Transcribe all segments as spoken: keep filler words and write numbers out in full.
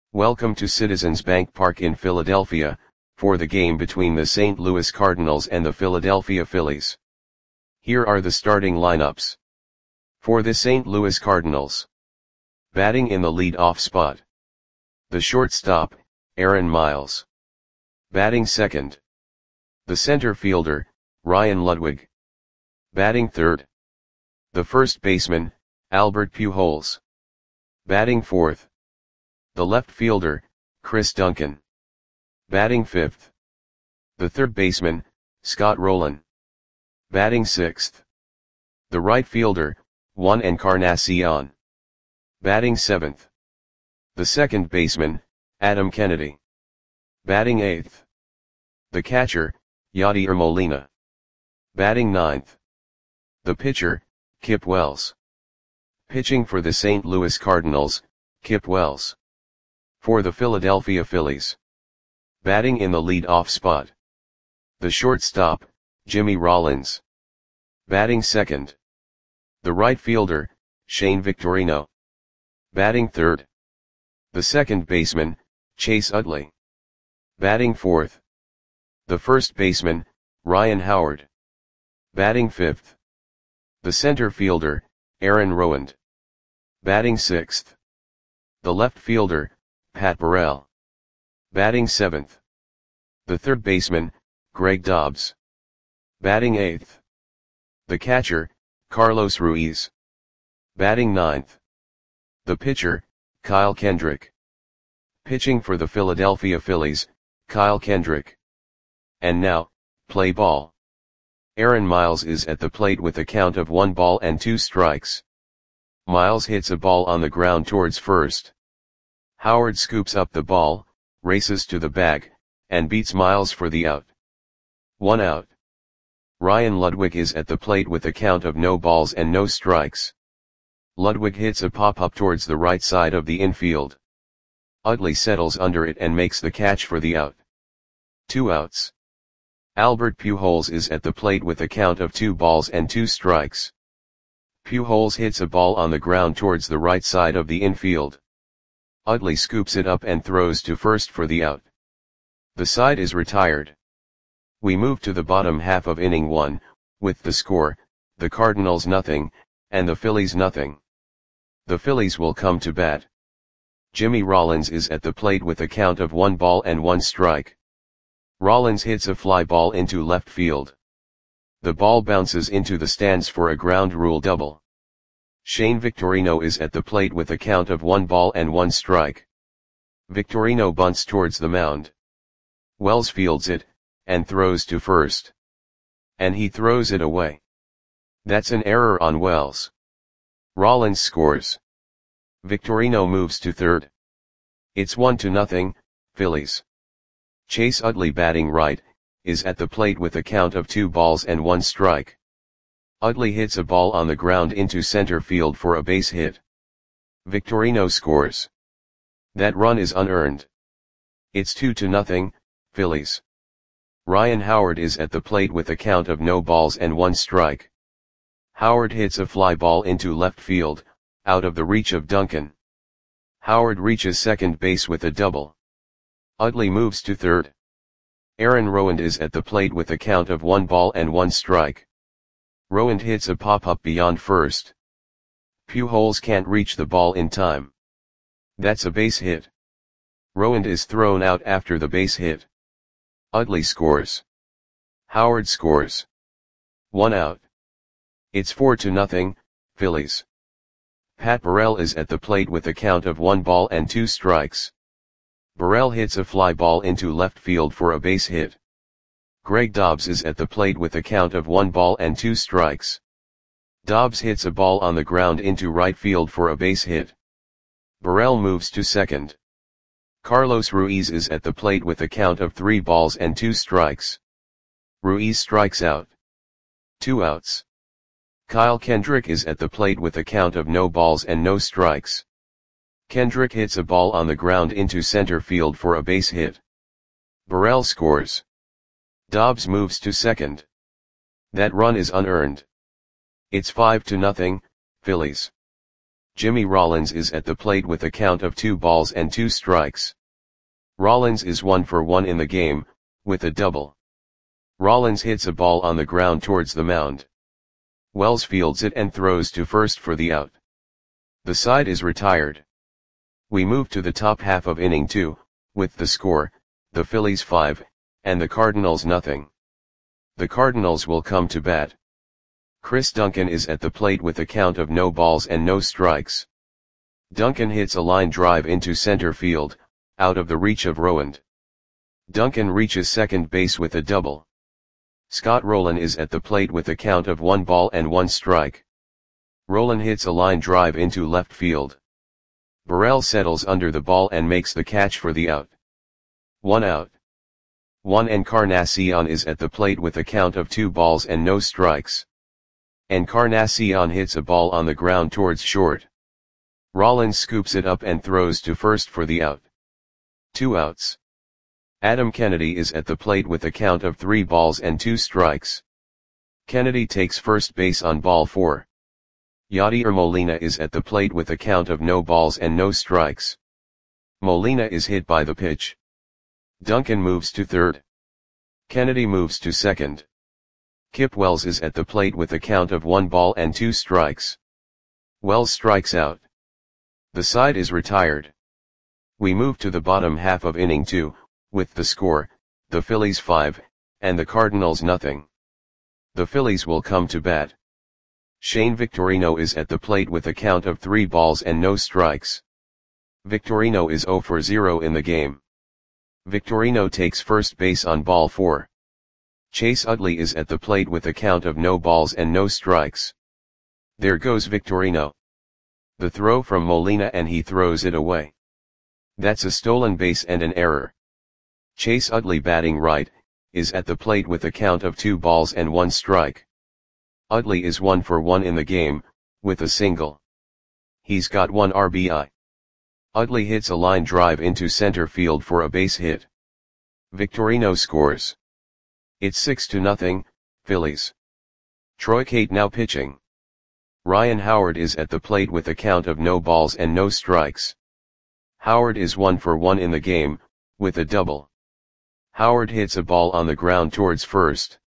Welcome to Citizens Bank Park in Philadelphia, for the game between the Saint Louis Cardinals and the Philadelphia Phillies. Here are the starting lineups. For the Saint Louis Cardinals. Batting in the lead-off spot. The shortstop, Aaron Miles. Batting second. The center fielder, Ryan Ludwig. Batting third. The first baseman, Albert Pujols. Batting fourth. The left fielder, Chris Duncan. Batting fifth. The third baseman, Scott Rolen. Batting sixth. The right fielder, Juan Encarnacion. Batting seventh. The second baseman, Adam Kennedy. Batting eighth. The catcher, Yadier Molina. Batting ninth. The pitcher, Kip Wells. Pitching for the Saint Louis Cardinals, Kip Wells. For the Philadelphia Phillies. Batting in the lead-off spot. The shortstop, Jimmy Rollins. Batting second. The right fielder, Shane Victorino. Batting third. The second baseman, Chase Utley. Batting fourth. The first baseman, Ryan Howard. Batting fifth. The center fielder, Aaron Rowand. Batting sixth. The left fielder, Pat Burrell. Batting seventh. The third baseman, Greg Dobbs. Batting eighth. The catcher, Carlos Ruiz. Batting ninth. The pitcher, Kyle Kendrick. Pitching for the Philadelphia Phillies, Kyle Kendrick. And now, play ball. Aaron Miles is at the plate with a count of one ball and two strikes. Miles hits a ball on the ground towards first. Howard scoops up the ball, races to the bag, and beats Miles for the out. One out. Ryan Ludwig is at the plate with a count of no balls and no strikes. Ludwig hits a pop-up towards the right side of the infield. Utley settles under it and makes the catch for the out. Two outs. Albert Pujols is at the plate with a count of two balls and two strikes. Pujols hits a ball on the ground towards the right side of the infield. Utley scoops it up and throws to first for the out. The side is retired. We move to the bottom half of inning one, with the score, the Cardinals nothing, and the Phillies nothing. The Phillies will come to bat. Jimmy Rollins is at the plate with a count of one ball and one strike. Rollins hits a fly ball into left field. The ball bounces into the stands for a ground rule double. Shane Victorino is at the plate with a count of one ball and one strike. Victorino bunts towards the mound. Wells fields it, and throws to first. And he throws it away. That's an error on Wells. Rollins scores. Victorino moves to third. It's one to nothing, Phillies. Chase Utley, batting right, is at the plate with a count of two balls and one strike. Utley hits a ball on the ground into center field for a base hit. Victorino scores. That run is unearned. It's two to nothing, Phillies. Ryan Howard is at the plate with a count of no balls and one strike. Howard hits a fly ball into left field, out of the reach of Duncan. Howard reaches second base with a double. Utley moves to third. Aaron Rowand is at the plate with a count of one ball and one strike. Rowand hits a pop-up beyond first. Pujols can't reach the ball in time. That's a base hit. Rowand is thrown out after the base hit. Utley scores. Howard scores. One out. It's four to nothing, Phillies. Pat Burrell is at the plate with a count of one ball and two strikes. Burrell hits a fly ball into left field for a base hit. Greg Dobbs is at the plate with a count of one ball and two strikes. Dobbs hits a ball on the ground into right field for a base hit. Burrell moves to second. Carlos Ruiz is at the plate with a count of three balls and two strikes. Ruiz strikes out. Two outs. Kyle Kendrick is at the plate with a count of no balls and no strikes. Kendrick hits a ball on the ground into center field for a base hit. Burrell scores. Dobbs moves to second. That run is unearned. It's five to nothing, Phillies. Jimmy Rollins is at the plate with a count of two balls and two strikes. Rollins is one for one in the game, with a double. Rollins hits a ball on the ground towards the mound. Wells fields it and throws to first for the out. The side is retired. We move to the top half of inning two, with the score, the Phillies five, and the Cardinals nothing. The Cardinals will come to bat. Chris Duncan is at the plate with a count of no balls and no strikes. Duncan hits a line drive into center field, out of the reach of Rowand. Duncan reaches second base with a double. Scott Rolen is at the plate with a count of one ball and one strike. Rolen hits a line drive into left field. Burrell settles under the ball and makes the catch for the out. One out. Juan Encarnacion is at the plate with a count of two balls and no strikes. Encarnacion hits a ball on the ground towards short. Rollins scoops it up and throws to first for the out. Two outs. Adam Kennedy is at the plate with a count of three balls and two strikes. Kennedy takes first base on ball four. Yadier Molina is at the plate with a count of no balls and no strikes. Molina is hit by the pitch. Duncan moves to third. Kennedy moves to second. Kip Wells is at the plate with a count of one ball and two strikes. Wells strikes out. The side is retired. We move to the bottom half of inning two, with the score, the Phillies five, and the Cardinals nothing. The Phillies will come to bat. Shane Victorino is at the plate with a count of three balls and no strikes. Victorino is zero for zero in the game. Victorino takes first base on ball four. Chase Utley is at the plate with a count of no balls and no strikes. There goes Victorino. The throw from Molina and he throws it away. That's a stolen base and an error. Chase Utley, batting right, is at the plate with a count of two balls and one strike. Utley is one for one in the game, with a single. He's got one R B I. Utley hits a line drive into center field for a base hit. Victorino scores. It's six to nothing, Phillies. Troy Cate now pitching. Ryan Howard is at the plate with a count of no balls and no strikes. Howard is one for one in the game, with a double. Howard hits a ball on the ground towards first.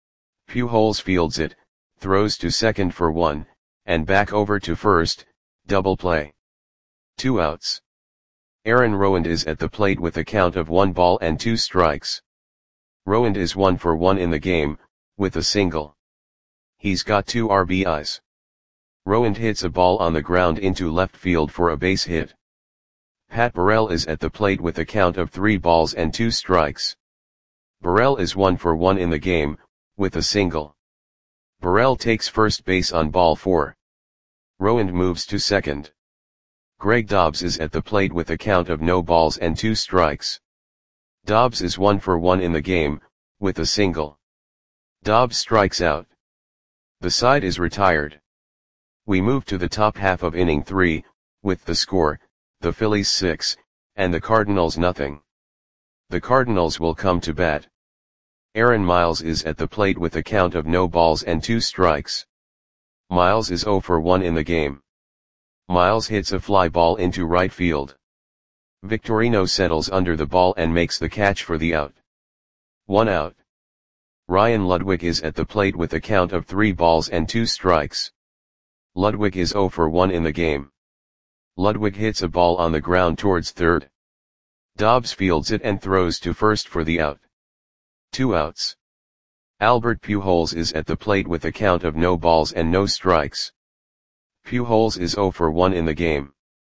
Pujols fields it, throws to second for one, and back over to first, double play. Two outs. Aaron Rowand is at the plate with a count of one ball and two strikes. Rowand is one for one in the game, with a single. He's got two R B Is. Rowand hits a ball on the ground into left field for a base hit. Pat Burrell is at the plate with a count of three balls and two strikes. Burrell is one for one in the game, with a single. Burrell takes first base on ball four. Rowand moves to second. Greg Dobbs is at the plate with a count of no balls and two strikes. Dobbs is one for one in the game, with a single. Dobbs strikes out. The side is retired. We move to the top half of inning three, with the score, the Phillies six, and the Cardinals nothing. The Cardinals will come to bat. Aaron Miles is at the plate with a count of no balls and two strikes. Miles is zero for one in the game. Miles hits a fly ball into right field. Victorino settles under the ball and makes the catch for the out. One out. Ryan Ludwig is at the plate with a count of three balls and two strikes. Ludwig is zero for one in the game. Ludwig hits a ball on the ground towards third. Dobbs fields it and throws to first for the out. Two outs. Albert Pujols is at the plate with a count of no balls and no strikes. Pujols is zero for one in the game.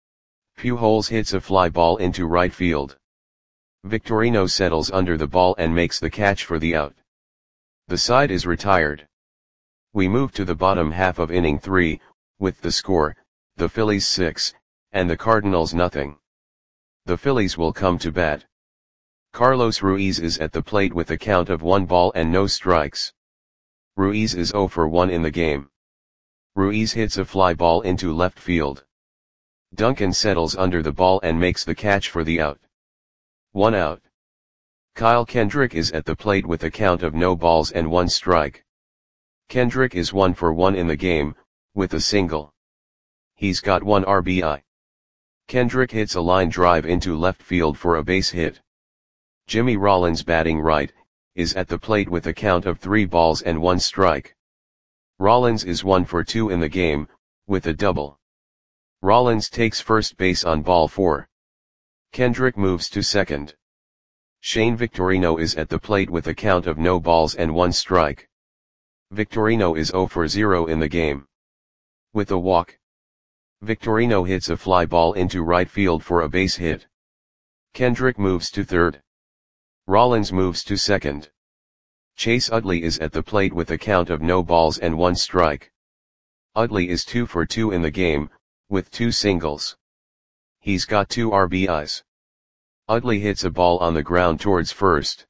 Pujols hits a fly ball into right field. Victorino settles under the ball and makes the catch for the out. The side is retired. We move to the bottom half of inning three, with the score, the Phillies six, and the Cardinals nothing. The Phillies will come to bat. Carlos Ruiz is at the plate with a count of one ball and no strikes. Ruiz is zero for one in the game. Ruiz hits a fly ball into left field. Duncan settles under the ball and makes the catch for the out. One out. Kyle Kendrick is at the plate with a count of no balls and one strike. Kendrick is one for one in the game, with a single. He's got one R B I. Kendrick hits a line drive into left field for a base hit. Jimmy Rollins, batting right, is at the plate with a count of three balls and one strike. Rollins is one for two in the game, with a double. Rollins takes first base on ball four. Kendrick moves to second. Shane Victorino is at the plate with a count of no balls and one strike. Victorino is zero for zero in the game. With a walk, Victorino hits a fly ball into right field for a base hit. Kendrick moves to third. Rollins moves to second. Chase Utley is at the plate with a count of no balls and one strike. Utley is two for two in the game, with two singles. He's got two R B Is. Utley hits a ball on the ground towards first.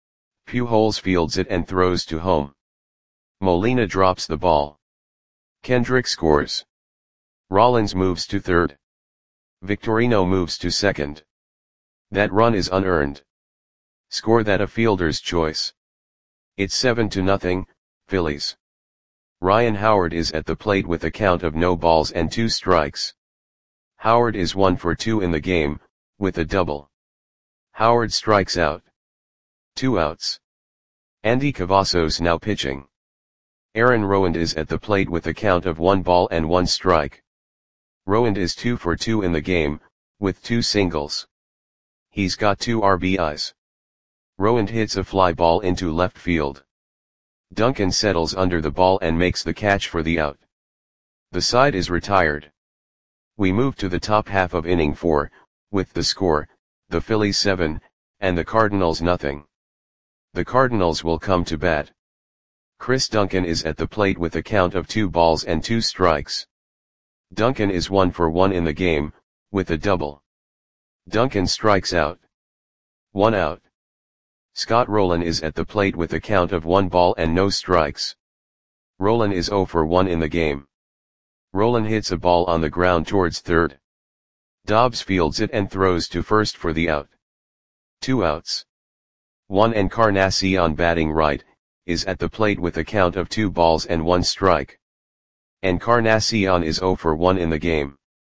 Pujols fields it and throws to home. Molina drops the ball. Kendrick scores. Rollins moves to third. Victorino moves to second. That run is unearned. Score that a fielder's choice. It's seven to nothing, Phillies. Ryan Howard is at the plate with a count of no balls and two strikes. Howard is one for two in the game, with a double. Howard strikes out. Two outs. Andy Cavazos now pitching. Aaron Rowand is at the plate with a count of one ball and one strike. Rowand is two for two in the game, with two singles. He's got two R B Is. Rowand hits a fly ball into left field. Duncan settles under the ball and makes the catch for the out. The side is retired. We move to the top half of inning four, with the score, the Phillies seven, and the Cardinals nothing. The Cardinals will come to bat. Chris Duncan is at the plate with a count of two balls and two strikes. Duncan is one for one in the game, with a double. Duncan strikes out. One out. Scott Rowland is at the plate with a count of one ball and no strikes. Rowland is zero for one in the game. Rowland hits a ball on the ground towards third. Dobbs fields it and throws to first for the out. Two outs. Juan Encarnacion, batting right, is at the plate with a count of two balls and one strike. Encarnacion is zero for one in the game.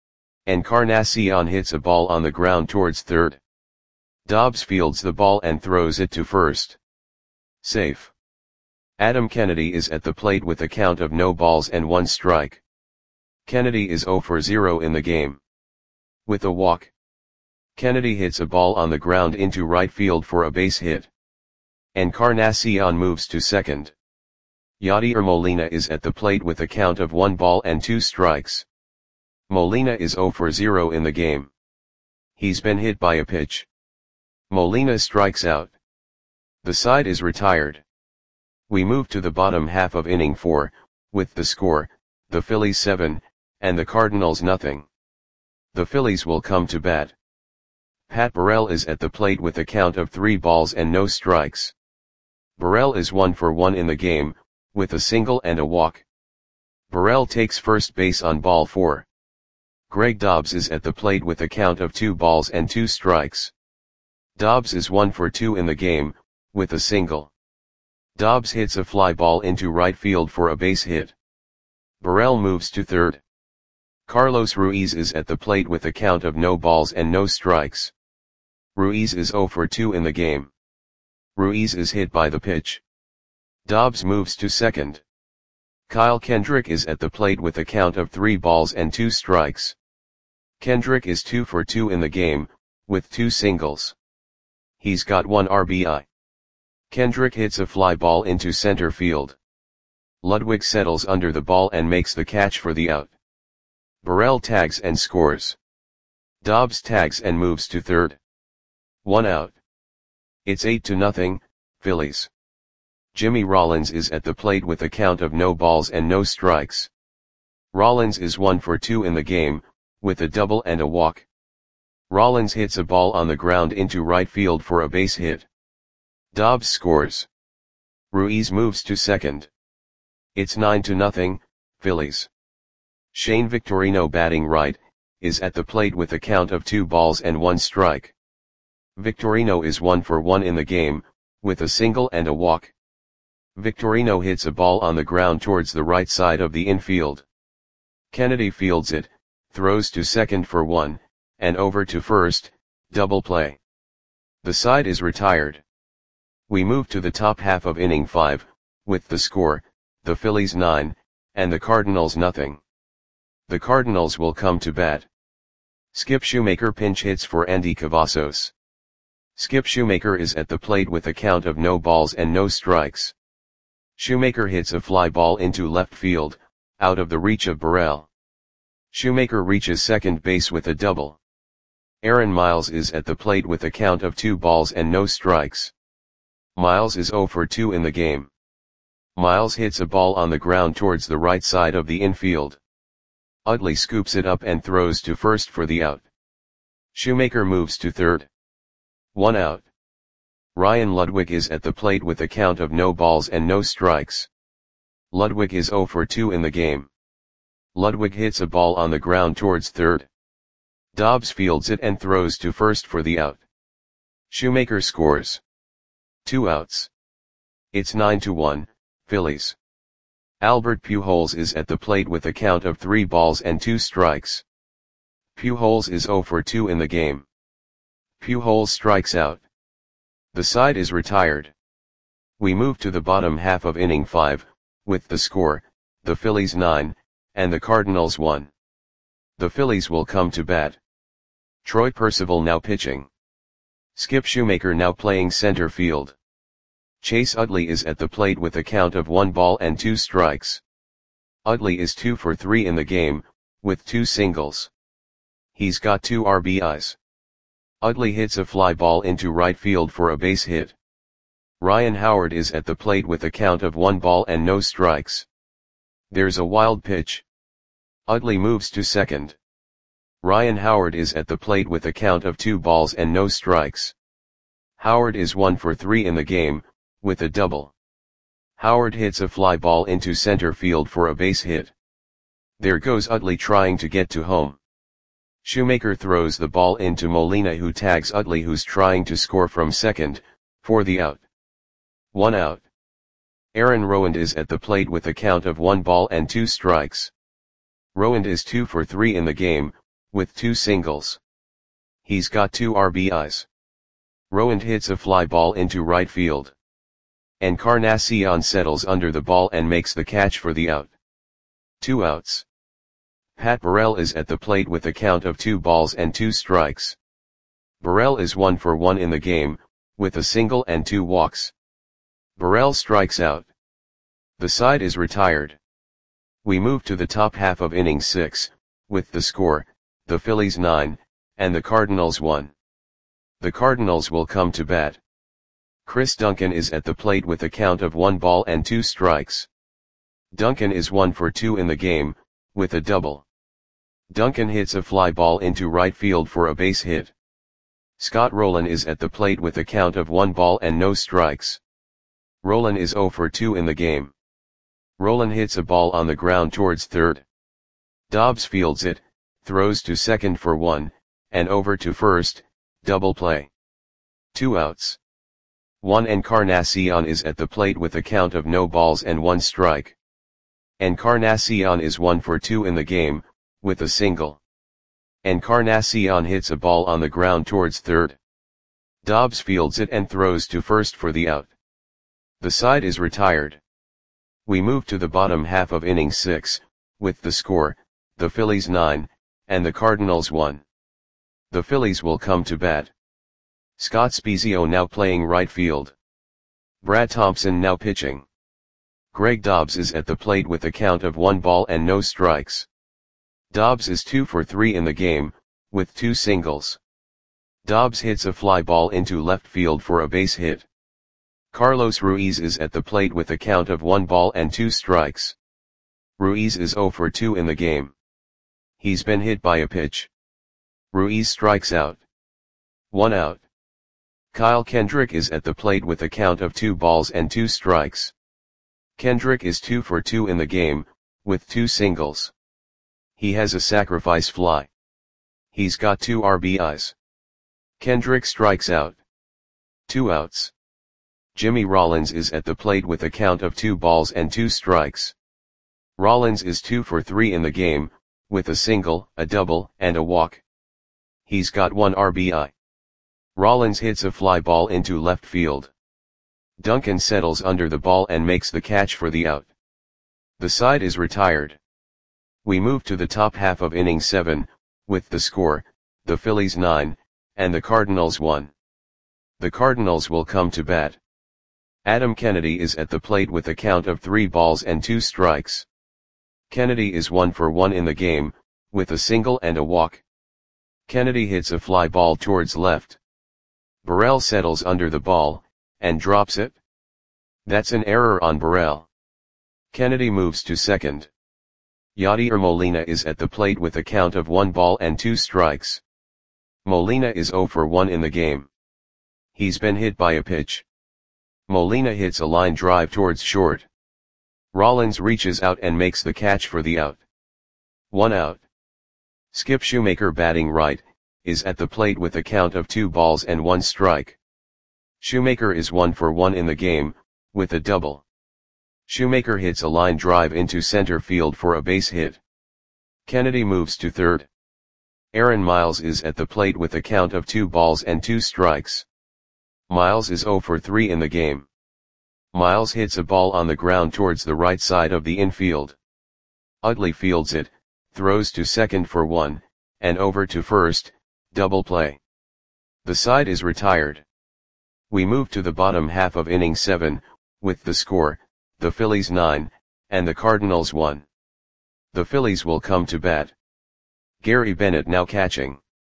Encarnacion hits a ball on the ground towards third. Dobbs fields the ball and throws it to first. Safe. Adam Kennedy is at the plate with a count of no balls and one strike. Kennedy is zero for zero in the game. With a walk, Kennedy hits a ball on the ground into right field for a base hit. Encarnacion moves to second. Yadier Molina is at the plate with a count of one ball and two strikes. Molina is zero for zero in the game. He's been hit by a pitch. Molina strikes out. The side is retired. We move to the bottom half of inning four, with the score, the Phillies seven, and the Cardinals nothing. The Phillies will come to bat. Pat Burrell is at the plate with a count of three balls and no strikes. Burrell is one for one in the game, with a single and a walk. Burrell takes first base on ball four. Greg Dobbs is at the plate with a count of two balls and two strikes. Dobbs is one for two in the game, with a single. Dobbs hits a fly ball into right field for a base hit. Burrell moves to third. Carlos Ruiz is at the plate with a count of no balls and no strikes. Ruiz is zero for two in the game. Ruiz is hit by the pitch. Dobbs moves to second. Kyle Kendrick is at the plate with a count of three balls and two strikes. Kendrick is two for two in the game, with two singles. He's got one R B I. Kendrick hits a fly ball into center field. Ludwig settles under the ball and makes the catch for the out. Burrell tags and scores. Dobbs tags and moves to third. One out. It's eight to nothing, Phillies. Jimmy Rollins is at the plate with a count of no balls and no strikes. Rollins is one for two in the game, with a double and a walk. Rollins hits a ball on the ground into right field for a base hit. Dobbs scores. Ruiz moves to second. It's nine to nothing, Phillies. Shane Victorino, batting right, is at the plate with a count of two balls and one strike. Victorino is one for one in the game, with a single and a walk. Victorino hits a ball on the ground towards the right side of the infield. Kennedy fields it, throws to second for one, and over to first, double play. The side is retired. We move to the top half of inning five, with the score, the Phillies nine, and the Cardinals nothing. The Cardinals will come to bat. Skip Shoemaker pinch hits for Andy Cavazos. Skip Shoemaker is at the plate with a count of no balls and no strikes. Shoemaker hits a fly ball into left field, out of the reach of Burrell. Shoemaker reaches second base with a double. Aaron Miles is at the plate with a count of two balls and no strikes. Miles is oh for two in the game. Miles hits a ball on the ground towards the right side of the infield. Utley scoops it up and throws to first for the out. Shoemaker moves to third. One out. Ryan Ludwig is at the plate with a count of no balls and no strikes. Ludwig is oh for two in the game. Ludwig hits a ball on the ground towards third. Dobbs fields it and throws to first for the out. Shoemaker scores. Two outs. It's nine to one, Phillies. Albert Pujols is at the plate with a count of three balls and two strikes. Pujols is oh for two in the game. Pujols strikes out. The side is retired. We move to the bottom half of inning five, with the score, the Phillies nine, and the Cardinals one. The Phillies will come to bat. Troy Percival now pitching. Skip Shoemaker now playing center field. Chase Utley is at the plate with a count of one ball and two strikes. Utley is two for three in the game, with two singles. He's got two R B Is. Utley hits a fly ball into right field for a base hit. Ryan Howard is at the plate with a count of one ball and no strikes. There's a wild pitch. Utley moves to second. Ryan Howard is at the plate with a count of two balls and no strikes. Howard is one for three in the game, with a double. Howard hits a fly ball into center field for a base hit. There goes Utley trying to get to home. Shoemaker throws the ball into Molina, who tags Utley, who's trying to score from second, for the out. One out. Aaron Rowand is at the plate with a count of one ball and two strikes. Rowand is two for three in the game, with two singles. He's got two R B Is. Rowand hits a fly ball into right field. Encarnacion settles under the ball and makes the catch for the out. Two outs. Pat Burrell is at the plate with a count of two balls and two strikes. Burrell is one for one in the game, with a single and two walks. Burrell strikes out. The side is retired. We move to the top half of inning six, with the score, the Phillies nine, and the Cardinals one. The Cardinals will come to bat. Chris Duncan is at the plate with a count of one ball and two strikes. Duncan is one for two in the game, with a double. Duncan hits a fly ball into right field for a base hit. Scott Rolen is at the plate with a count of one ball and no strikes. Rolen is oh for two in the game. Rolen hits a ball on the ground towards third. Dobbs fields it, throws to second for one, and over to first, double play. Two outs. Juan Encarnacion is at the plate with a count of no balls and one strike. Encarnacion is one for two in the game, with a single. Encarnacion hits a ball on the ground towards third. Dobbs fields it and throws to first for the out. The side is retired. We move to the bottom half of inning six, with the score, the Phillies nine, and the Cardinals one. The Phillies will come to bat. Scott Spiezio now playing right field. Brad Thompson now pitching. Greg Dobbs is at the plate with a count of one ball and no strikes. Dobbs is two for three in the game, with two singles. Dobbs hits a fly ball into left field for a base hit. Carlos Ruiz is at the plate with a count of one ball and two strikes. Ruiz is oh for two in the game. He's been hit by a pitch. Ruiz strikes out. One out. Kyle Kendrick is at the plate with a count of two balls and two strikes. Kendrick is two for two in the game, with two singles. He has a sacrifice fly. He's got two R B Is. Kendrick strikes out. Two outs. Jimmy Rollins is at the plate with a count of two balls and two strikes. Rollins is two for three in the game, with a single, a double, and a walk. He's got one R B I. Rollins hits a fly ball into left field. Duncan settles under the ball and makes the catch for the out. The side is retired. We move to the top half of inning seven, with the score, the Phillies nine, and the Cardinals one. The Cardinals will come to bat. Adam Kennedy is at the plate with a count of three balls and two strikes. Kennedy is one for one in the game, with a single and a walk. Kennedy hits a fly ball towards left. Burrell settles under the ball, and drops it. That's an error on Burrell. Kennedy moves to second. Yadier Molina is at the plate with a count of one ball and two strikes. Molina is zero for one in the game. He's been hit by a pitch. Molina hits a line drive towards short. Rollins reaches out and makes the catch for the out. One out. Skip Shoemaker, batting right, is at the plate with a count of two balls and one strike. Shoemaker is one for one in the game, with a double. Shoemaker hits a line drive into center field for a base hit. Kennedy moves to third. Aaron Miles is at the plate with a count of two balls and two strikes. Miles is zero for three in the game. Miles hits a ball on the ground towards the right side of the infield. Utley fields it, throws to second for one, and over to first, double play. The side is retired. We move to the bottom half of inning seven, with the score, the Phillies nine, and the Cardinals one. The Phillies will come to bat. Gary Bennett now catching.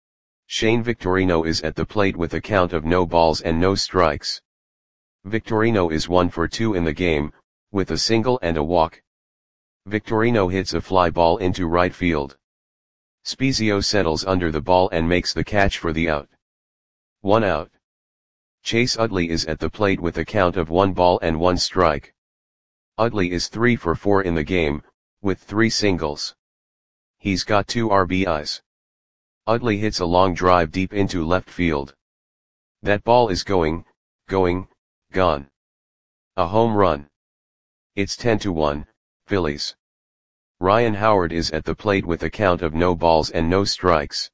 Shane Victorino is at the plate with a count of no balls and no strikes. Victorino is one for two in the game, with a single and a walk. Victorino hits a fly ball into right field. Spezio settles under the ball and makes the catch for the out. One out. Chase Utley is at the plate with a count of one ball and one strike. Utley is three for four in the game, with three singles. He's got two R B Is. Utley hits a long drive deep into left field. That ball is going, going, gone. A home run. It's ten to one, Phillies. Ryan Howard is at the plate with a count of no balls and no strikes.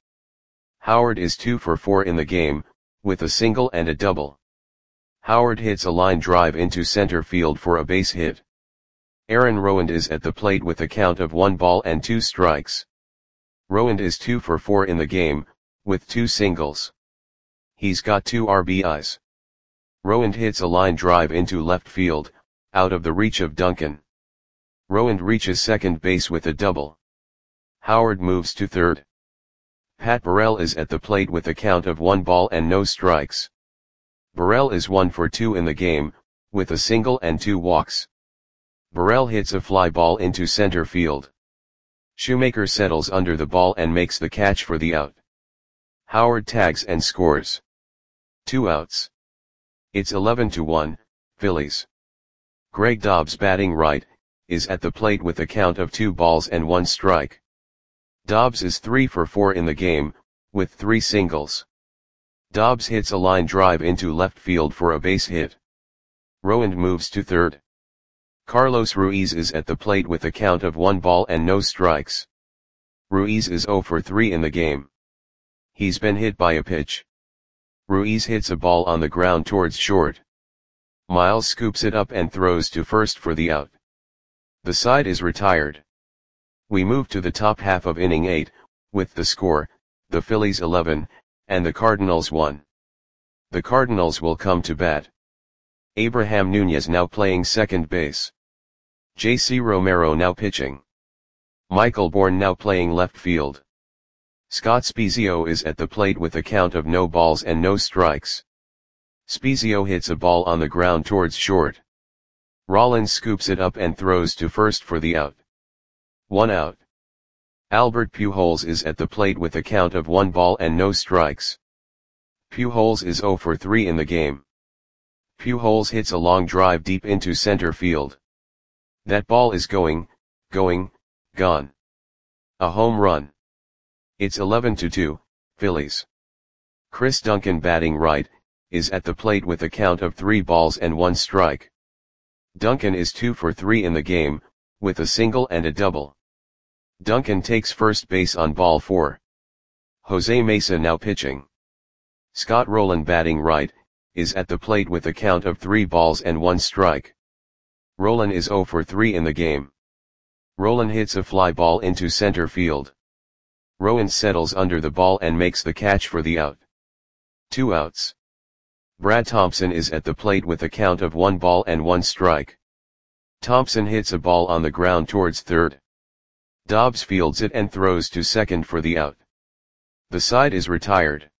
Howard is two for four in the game, with a single and a double. Howard hits a line drive into center field for a base hit. Aaron Rowand is at the plate with a count of one ball and two strikes. Rowand is two for four in the game, with two singles. He's got two R B Is. Rowand hits a line drive into left field, out of the reach of Duncan. Rowand reaches second base with a double. Howard moves to third. Pat Burrell is at the plate with a count of one ball and no strikes. Burrell is one for two in the game, with a single and two walks. Burrell hits a fly ball into center field. Shoemaker settles under the ball and makes the catch for the out. Howard tags and scores. Two outs. It's eleven to one, Phillies. Greg Dobbs, batting right, is at the plate with a count of two balls and one strike. Dobbs is three for four in the game, with three singles. Dobbs hits a line drive into left field for a base hit. Rowand moves to third. Carlos Ruiz is at the plate with a count of one ball and no strikes. Ruiz is zero for three in the game. He's been hit by a pitch. Ruiz hits a ball on the ground towards short. Miles scoops it up and throws to first for the out. The side is retired. We move to the top half of inning eight, with the score, the Phillies eleven, and the Cardinals one. The Cardinals will come to bat. Abraham Nunez now playing second base. J C Romero now pitching. Michael Bourne now playing left field. Scott Spezio is at the plate with a count of no balls and no strikes. Spezio hits a ball on the ground towards short. Rollins scoops it up and throws to first for the out. One out. Albert Pujols is at the plate with a count of one ball and no strikes. Pujols is zero for three in the game. Pujols hits a long drive deep into center field. That ball is going, going, gone. A home run. It's eleven to two, Phillies. Chris Duncan, batting right, is at the plate with a count of three balls and one strike. Duncan is two for three in the game, with a single and a double. Duncan takes first base on ball four. Jose Mesa now pitching. Scott Rolen batting right, is at the plate with a count of three balls and one strike. Rolen is zero for three in the game. Rolen hits a fly ball into center field. Rowan settles under the ball and makes the catch for the out. Two outs. Brad Thompson is at the plate with a count of one ball and one strike. Thompson hits a ball on the ground towards third. Dobbs fields it and throws to second for the out. The side is retired.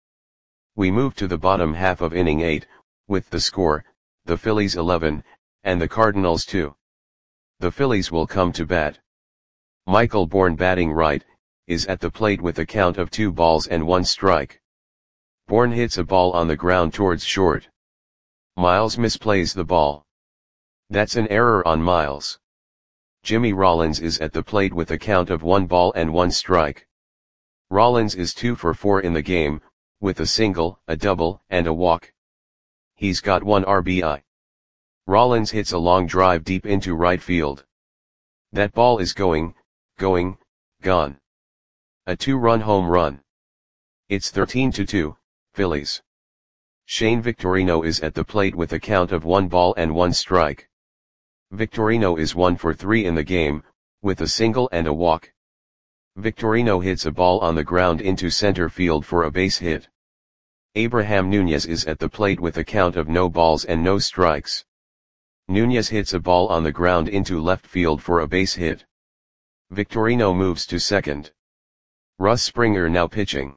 We move to the bottom half of inning eight, with the score, the Phillies eleven, and the Cardinals two. The Phillies will come to bat. Michael Bourne batting right, is at the plate with a count of two balls and one strike. Bourne hits a ball on the ground towards short. Miles misplays the ball. That's an error on Miles. Jimmy Rollins is at the plate with a count of one ball and one strike. Rollins is two for four in the game, with a single, a double, and a walk. He's got one R B I. Rollins hits a long drive deep into right field. That ball is going, going, gone. A two-run home run. It's thirteen to two, Phillies. Shane Victorino is at the plate with a count of one ball and one strike. Victorino is one for three in the game, with a single and a walk. Victorino hits a ball on the ground into center field for a base hit. Abraham Nunez is at the plate with a count of no balls and no strikes. Nunez hits a ball on the ground into left field for a base hit. Victorino moves to second. Russ Springer now pitching.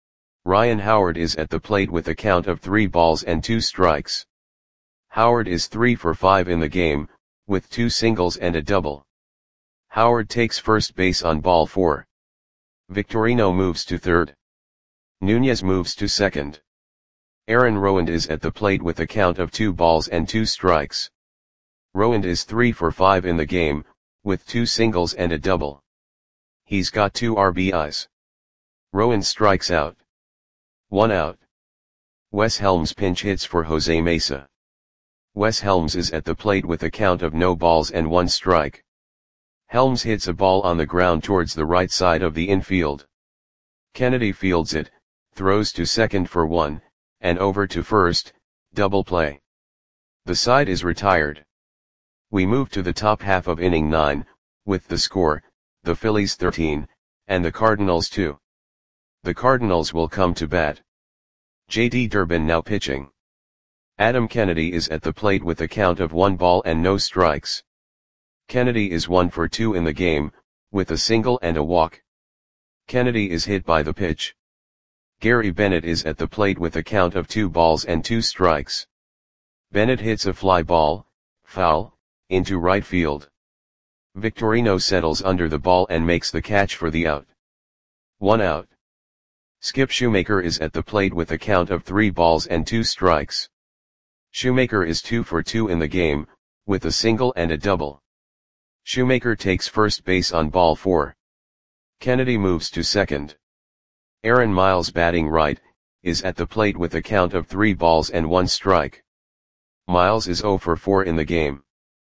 Ryan Howard is at the plate with a count of three balls and two strikes. Howard is three for five in the game, with two singles and a double. Howard takes first base on ball four. Victorino moves to third. Nunez moves to second. Aaron Rowand is at the plate with a count of two balls and two strikes. Rowand is three for five in the game, with two singles and a double. He's got two R B Is. Rowand strikes out. One out. Wes Helms pinch hits for Jose Mesa. Wes Helms is at the plate with a count of no balls and one strike. Helms hits a ball on the ground towards the right side of the infield. Kennedy fields it, throws to second for one, and over to first, double play. The side is retired. We move to the top half of inning nine, with the score, the Phillies thirteen, and the Cardinals two. The Cardinals will come to bat. J D Durbin now pitching. Adam Kennedy is at the plate with a count of one ball and no strikes. Kennedy is one for two in the game, with a single and a walk. Kennedy is hit by the pitch. Gary Bennett is at the plate with a count of two balls and two strikes. Bennett hits a fly ball, foul, into right field. Victorino settles under the ball and makes the catch for the out. One out. Skip Shoemaker is at the plate with a count of three balls and two strikes. Shoemaker is two for two in the game, with a single and a double. Shoemaker takes first base on ball four. Kennedy moves to second. Aaron Miles batting right, is at the plate with a count of three balls and one strike. Miles is zero for four in the game.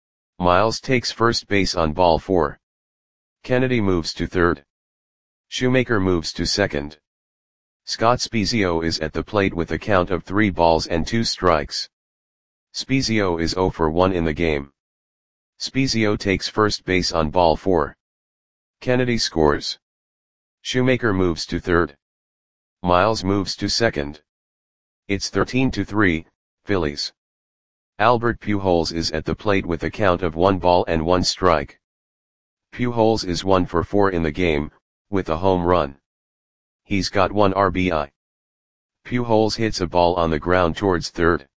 Miles takes first base on ball four. Kennedy moves to third. Shoemaker moves to second. Scott Spiezio is at the plate with a count of three balls and two strikes. Spiezio is zero for one in the game. Spiezio takes first base on ball four. Kennedy scores. Shoemaker moves to third. Miles moves to second. It's thirteen to three, Phillies. Albert Pujols is at the plate with a count of one ball and one strike. Pujols is one for four in the game, with a home run. He's got one R B I. Pujols hits a ball on the ground towards third.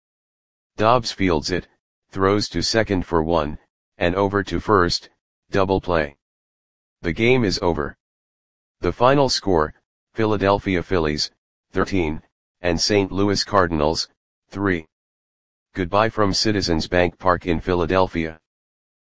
Dobbs fields it, throws to second for one, and over to first, double play. The game is over. The final score, Philadelphia Phillies, thirteen, and Saint Louis Cardinals, three. Goodbye from Citizens Bank Park in Philadelphia.